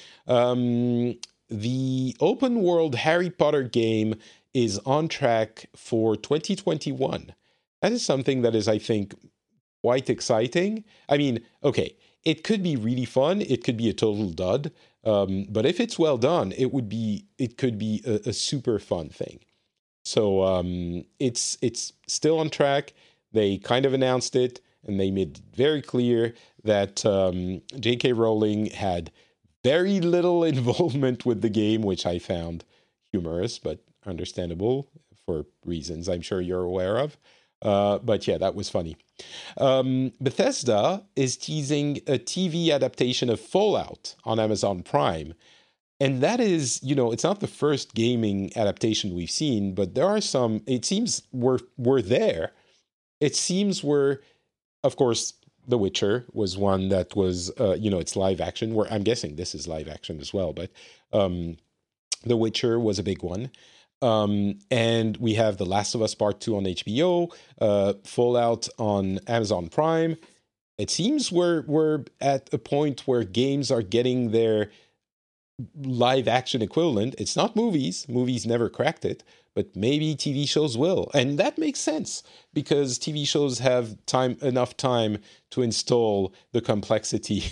um, the open world Harry Potter game is on track for twenty twenty-one. That is something that is, I think, quite exciting. I mean, okay, it could be really fun. It could be a total dud. Um, but if it's well done, it would be. It could be a, a super fun thing. So um, it's it's still on track. They kind of announced it, and they made very clear that um, J K Rowling had very little involvement with the game, which I found humorous, but understandable for reasons I'm sure you're aware of. Uh, but yeah, that was funny. Um, Bethesda is teasing a T V adaptation of Fallout on Amazon Prime. And that is, you know, it's not the first gaming adaptation we've seen, but there are some, it seems we're, we're there. It seems we're, of course, The Witcher was one that was, uh, you know, it's live action, where I'm guessing this is live action as well, but um, The Witcher was a big one. Um, and we have The Last of Us Part two on H B O, uh, Fallout on Amazon Prime. It seems we're we're at a point where games are getting their live action equivalent. It's not movies. Movies never cracked it, but maybe T V shows will. And that makes sense because T V shows have time enough time to install the complexity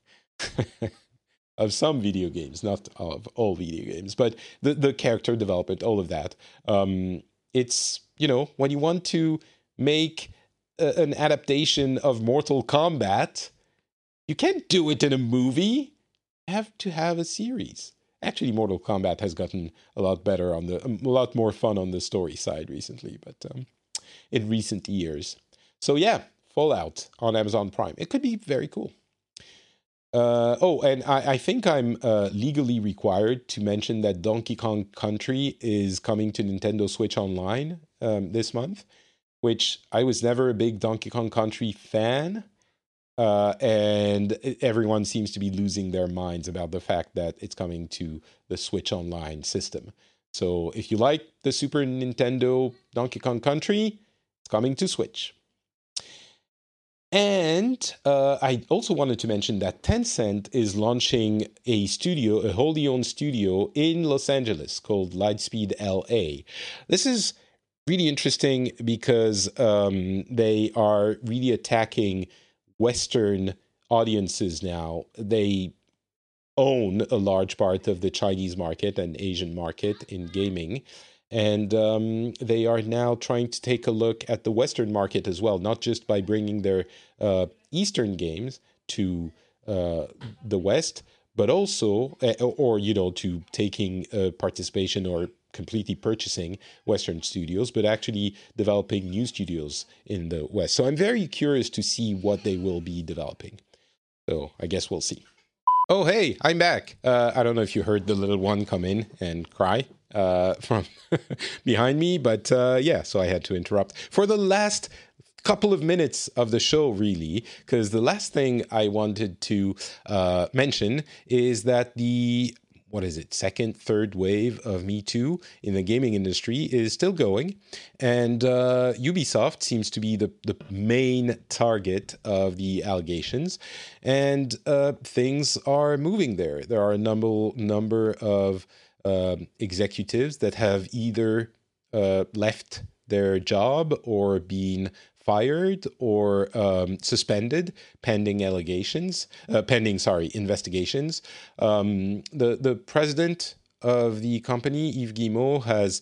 of some video games, not of all video games, but the, the character development, all of that. Um, it's, you know, when you want to make a, an adaptation of Mortal Kombat, you can't do it in a movie. You have to have a series. Actually, Mortal Kombat has gotten a lot better on the, a lot more fun on the story side recently, but um, in recent years. So yeah, Fallout on Amazon Prime. It could be very cool. Uh, oh, and I, I think I'm uh, legally required to mention that Donkey Kong Country is coming to Nintendo Switch Online um, this month, which I was never a big Donkey Kong Country fan, uh, and everyone seems to be losing their minds about the fact that it's coming to the Switch Online system. So if you like the Super Nintendo Donkey Kong Country, it's coming to Switch. And uh, I also wanted to mention that Tencent is launching a studio, a wholly owned studio in Los Angeles called Lightspeed L A. This is really interesting because um, they are really attacking Western audiences now. They own a large part of the Chinese market and Asian market in gaming. And um, they are now trying to take a look at the Western market as well, not just by bringing their uh, Eastern games to uh, the West, but also, uh, or, you know, to taking uh, participation or completely purchasing Western studios, but actually developing new studios in the West. So I'm very curious to see what they will be developing. So I guess we'll see. Oh, hey, I'm back. Uh, I don't know if you heard the little one come in and cry uh, from behind me, but uh, yeah, so I had to interrupt for the last couple of minutes of the show, really, because the last thing I wanted to uh, mention is that the, what is it, second, third wave of Me Too in the gaming industry is still going. And uh, Ubisoft seems to be the, the main target of the allegations. And uh, things are moving there. There are a number, number of uh, executives that have either uh, left their job or been fired or um, suspended pending allegations, uh, pending, sorry, investigations. Um, the, the president of the company, Yves Guillemot, has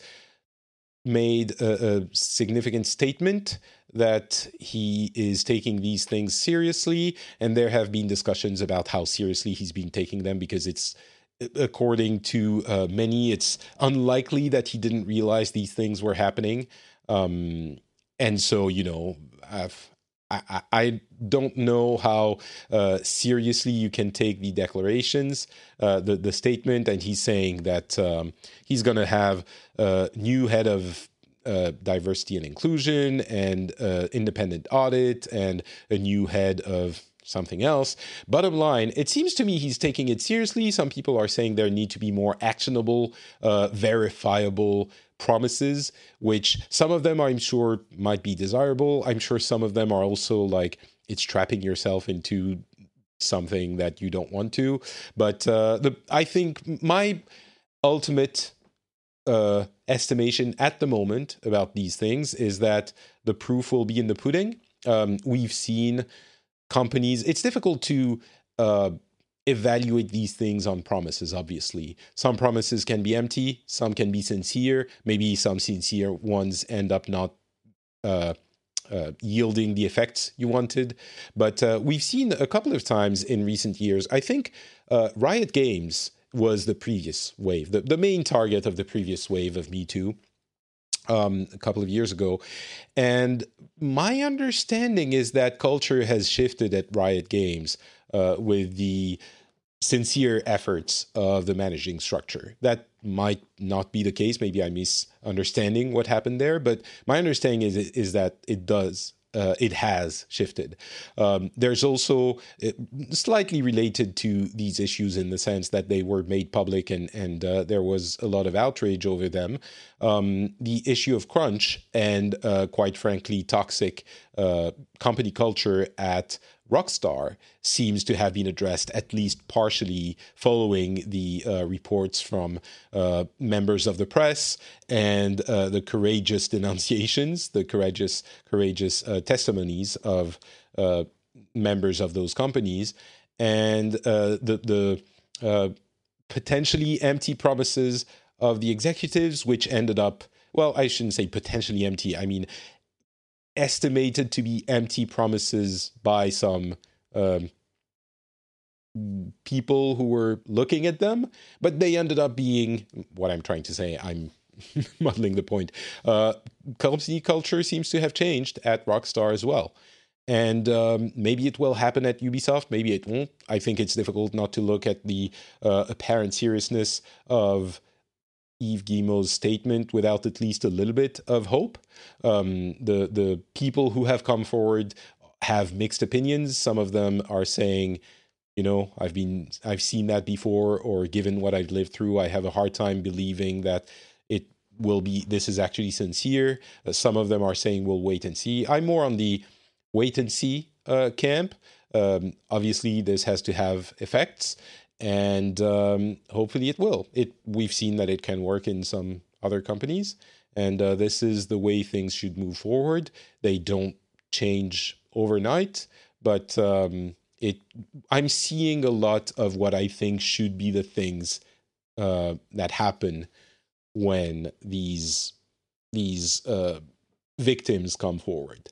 made a, a significant statement that he is taking these things seriously, and there have been discussions about how seriously he's been taking them, because it's, according to uh, many, it's unlikely that he didn't realize these things were happening. Um, and so, you know, I've, I, I don't know how uh, seriously you can take the declarations, uh, the, the statement, and he's saying that um, he's going to have a new head of uh, diversity and inclusion and uh, independent audit and a new head of something else. Bottom line, it seems to me he's taking it seriously. Some people are saying there need to be more actionable, uh, verifiable promises, which some of them I'm sure might be desirable. I'm sure some of them are also like, it's trapping yourself into something that you don't want to. But uh, the I think my ultimate uh, estimation at the moment about these things is that the proof will be in the pudding. Um, we've seen companies, it's difficult to uh, evaluate these things on promises, obviously. Some promises can be empty, some can be sincere. Maybe some sincere ones end up not uh, uh, yielding the effects you wanted. But uh, we've seen a couple of times in recent years, I think uh, Riot Games was the previous wave, the, the main target of the previous wave of Me Too. Um, a couple of years ago. And my understanding is that culture has shifted at Riot Games uh, with the sincere efforts of the managing structure. That might not be the case. Maybe I'm misunderstanding what happened there, but my understanding is is that it does uh, it has shifted. Um, there's also uh, slightly related to these issues in the sense that they were made public and and uh, there was a lot of outrage over them. Um, the issue of crunch and uh, quite frankly toxic uh, company culture at Rockstar seems to have been addressed at least partially following the uh, reports from uh, members of the press and uh, the courageous denunciations, the courageous courageous uh, testimonies of uh, members of those companies, and uh, the the uh, potentially empty promises of the executives, which ended up, well, I shouldn't say potentially empty, I mean estimated to be empty promises by some um, people who were looking at them, but they ended up being, what I'm trying to say, I'm muddling the point. Uh, company culture seems to have changed at Rockstar as well. And um, maybe it will happen at Ubisoft, maybe it won't. I think it's difficult not to look at the uh, apparent seriousness of Yves Guillemot's statement without at least a little bit of hope. Um, the the people who have come forward have mixed opinions. Some of them are saying, you know, I've been I've seen that before, or given what I've lived through, I have a hard time believing that it will be. This is actually sincere. Uh, some of them are saying we'll wait and see. I'm more on the wait and see uh, camp. Um, obviously, this has to have effects. And um, hopefully it will. It we've seen that it can work in some other companies, and uh, this is the way things should move forward. They don't change overnight, but um, it. I'm seeing a lot of what I think should be the things uh, that happen when these these uh, victims come forward.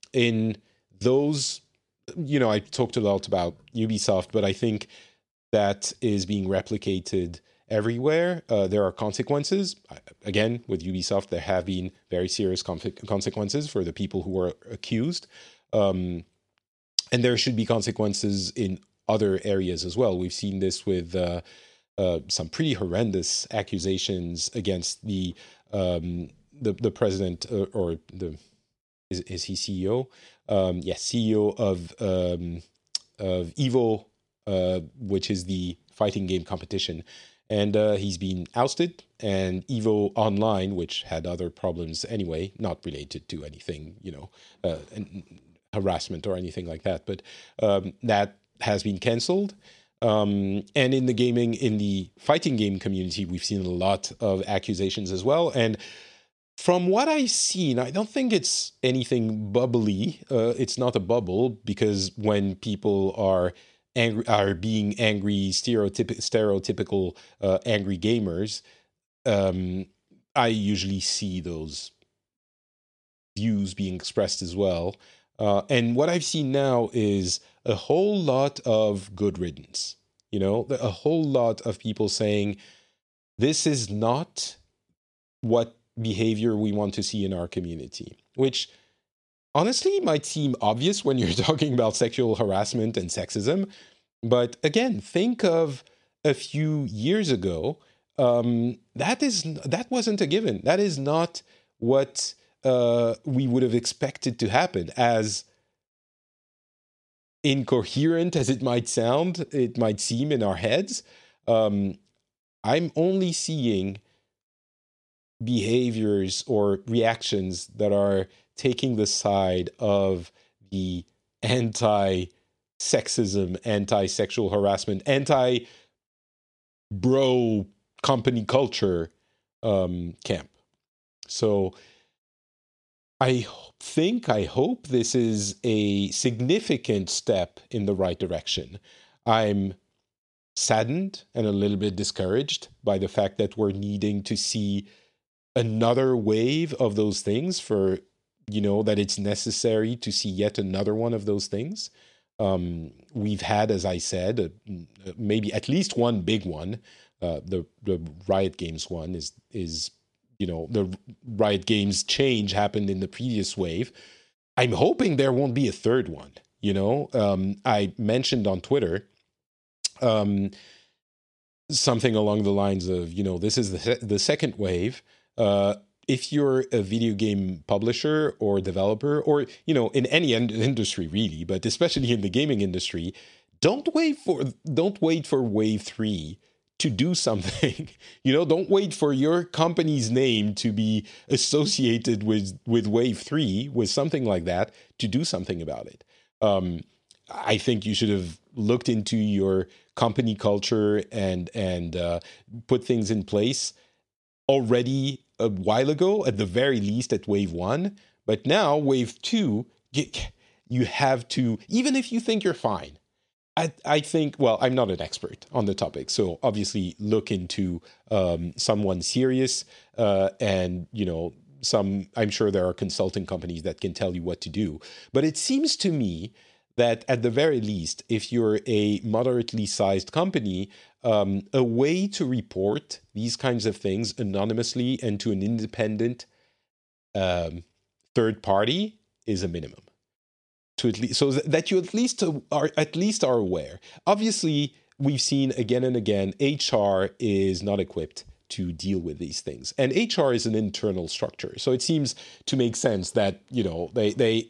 In those, you know, I talked a lot about Ubisoft, but I think that is being replicated everywhere. Uh, there are consequences. Again, with Ubisoft, there have been very serious conf- consequences for the people who were accused. Um, and there should be consequences in other areas as well. We've seen this with uh, uh, some pretty horrendous accusations against the um, the, the president uh, or the is, is he C E O? Um, yes, C E O of um, of Evo. Uh, which is the fighting game competition. And uh, he's been ousted, and Evo Online, which had other problems anyway, not related to anything, you know, uh, harassment or anything like that, but um, that has been cancelled. Um, and in the gaming, in the fighting game community, we've seen a lot of accusations as well. And from what I've seen, I don't think it's anything bubbly. Uh, it's not a bubble, because when people are Angry, are being angry, stereotyp- stereotypical uh, angry gamers, um, I usually see those views being expressed as well. Uh, and what I've seen now is a whole lot of good riddance. You know, a whole lot of people saying, this is not what behavior we want to see in our community, which honestly might seem obvious when you're talking about sexual harassment and sexism. But again, think of a few years ago. Um, that is that wasn't a given. That is not what uh, we would have expected to happen. As incoherent as it might sound, it might seem in our heads, um, I'm only seeing behaviors or reactions that are taking the side of the anti-sexism, anti-sexual harassment, anti-bro company culture um, camp. So I think, I hope this is a significant step in the right direction. I'm saddened and a little bit discouraged by the fact that we're needing to see another wave of those things for, you know, that it's necessary to see yet another one of those things. Um, we've had, as I said, uh, maybe at least one big one. Uh, the the Riot Games one is is you know, the Riot Games change happened in the previous wave. I'm hoping there won't be a third one. You know, um, I mentioned on Twitter um, something along the lines of, you know, this is the the second wave. Uh, if you're a video game publisher or developer, or, you know, in any in- industry really, but especially in the gaming industry, don't wait for don't wait for wave three to do something. You know, don't wait for your company's name to be associated with with wave three, with something like that, to do something about it. Um, I think you should have looked into your company culture and and uh, put things in place already a while ago, at the very least at wave one. But now wave two, you have to, even if you think you're fine, I, I think, well, I'm not an expert on the topic, so obviously look into um, someone serious uh, and, you know, some, I'm sure there are consulting companies that can tell you what to do. But it seems to me that at the very least, if you're a moderately sized company, um, a way to report these kinds of things anonymously and to an independent um, third party is a minimum. To at least, so that you at least are at least are aware. Obviously, we've seen again and again, H R is not equipped to deal with these things, and H R is an internal structure. So it seems to make sense that, you know, they they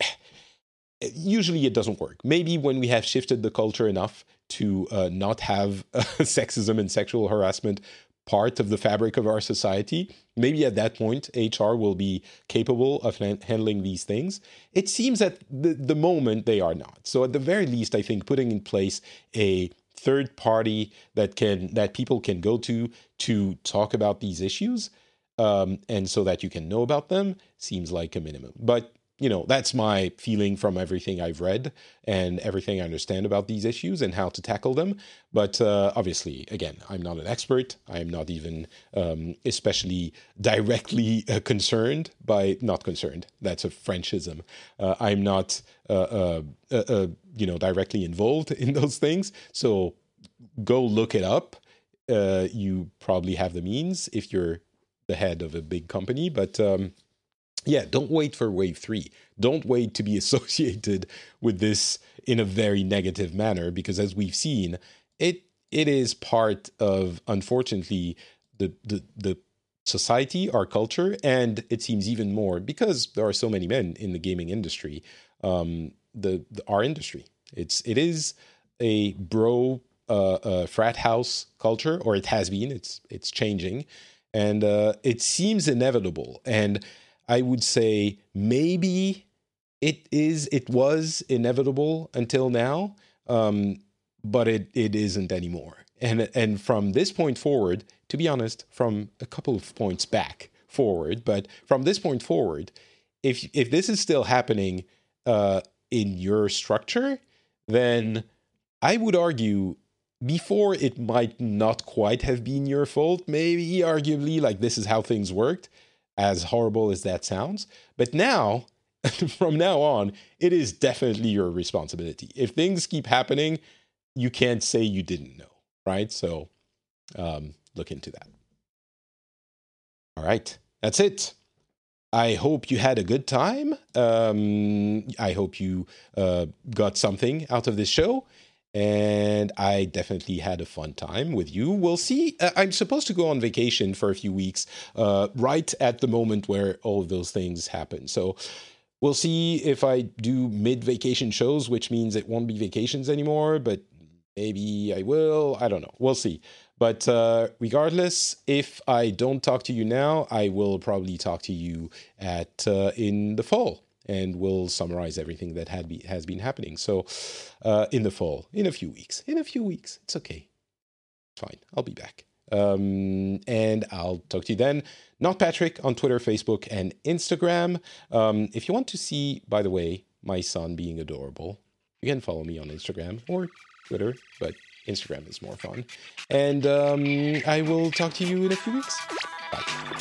usually it doesn't work. Maybe when we have shifted the culture enough to uh, not have uh, sexism and sexual harassment part of the fabric of our society, maybe at that point, H R will be capable of ha- handling these things. It seems at the, the moment they are not. So at the very least, I think putting in place a third party that can that people can go to to talk about these issues, um, and so that you can know about them, seems like a minimum. But you know, that's my feeling from everything I've read and everything I understand about these issues and how to tackle them. But uh, obviously, again, I'm not an expert. I'm not even um, especially directly uh, concerned by, not concerned, that's a Frenchism. Uh, I'm not, uh, uh, uh, uh, you know, directly involved in those things. So go look it up. Uh, you probably have the means if you're the head of a big company, but um, yeah, don't wait for wave three. Don't wait to be associated with this in a very negative manner, because as we've seen, it it is part of, unfortunately, the the, the society, our culture, and it seems even more, because there are so many men in the gaming industry, um, the, the our industry. It's it is a bro uh, uh, frat house culture, or it has been. It's it's changing, and uh, it seems inevitable. And I would say maybe it is, it was inevitable until now, um, but it, it isn't anymore. And and from this point forward, to be honest, from a couple of points back forward, but from this point forward, if if this is still happening uh, in your structure, then I would argue before it might not quite have been your fault, maybe arguably like this is how things worked, as horrible as that sounds. But now, from now on, it is definitely your responsibility. If things keep happening, you can't say you didn't know, right? So um, look into that. All right, that's it. I hope you had a good time. Um, I hope you uh, got something out of this show. And I definitely had a fun time with you. We'll see. Uh, I'm supposed to go on vacation for a few weeks, uh, right at the moment where all of those things happen. So we'll see if I do mid-vacation shows, which means it won't be vacations anymore, but maybe I will. I don't know. We'll see. But uh, regardless, if I don't talk to you now, I will probably talk to you at uh, in the fall. And we'll summarize everything that had be, has been happening. So uh, in the fall, in a few weeks, in a few weeks, it's okay. Fine, I'll be back. Um, and I'll talk to you then. Not Patrick on Twitter, Facebook, and Instagram. Um, if you want to see, by the way, my son being adorable, you can follow me on Instagram or Twitter, but Instagram is more fun. And um, I will talk to you in a few weeks. Bye.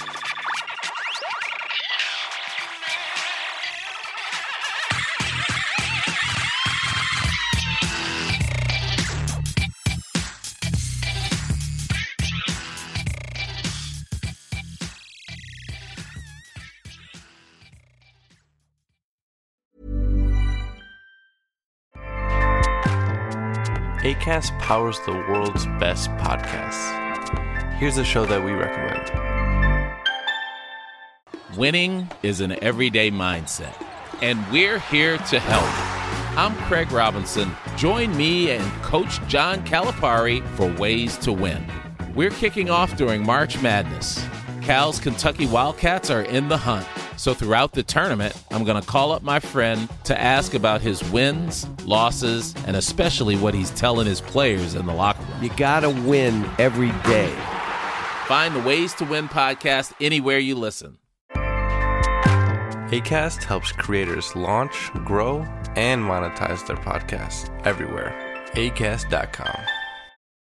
Acast powers the world's best podcasts. Here's a show that we recommend. Winning is an everyday mindset, and we're here to help. I'm Craig Robinson. Join me and Coach John Calipari for Ways to Win. We're kicking off during March Madness. Cal's Kentucky Wildcats are in the hunt. So throughout the tournament, I'm going to call up my friend to ask about his wins, losses, and especially what he's telling his players in the locker room. You got to win every day. Find the Ways to Win podcast anywhere you listen. Acast helps creators launch, grow, and monetize their podcasts everywhere. acast dot com.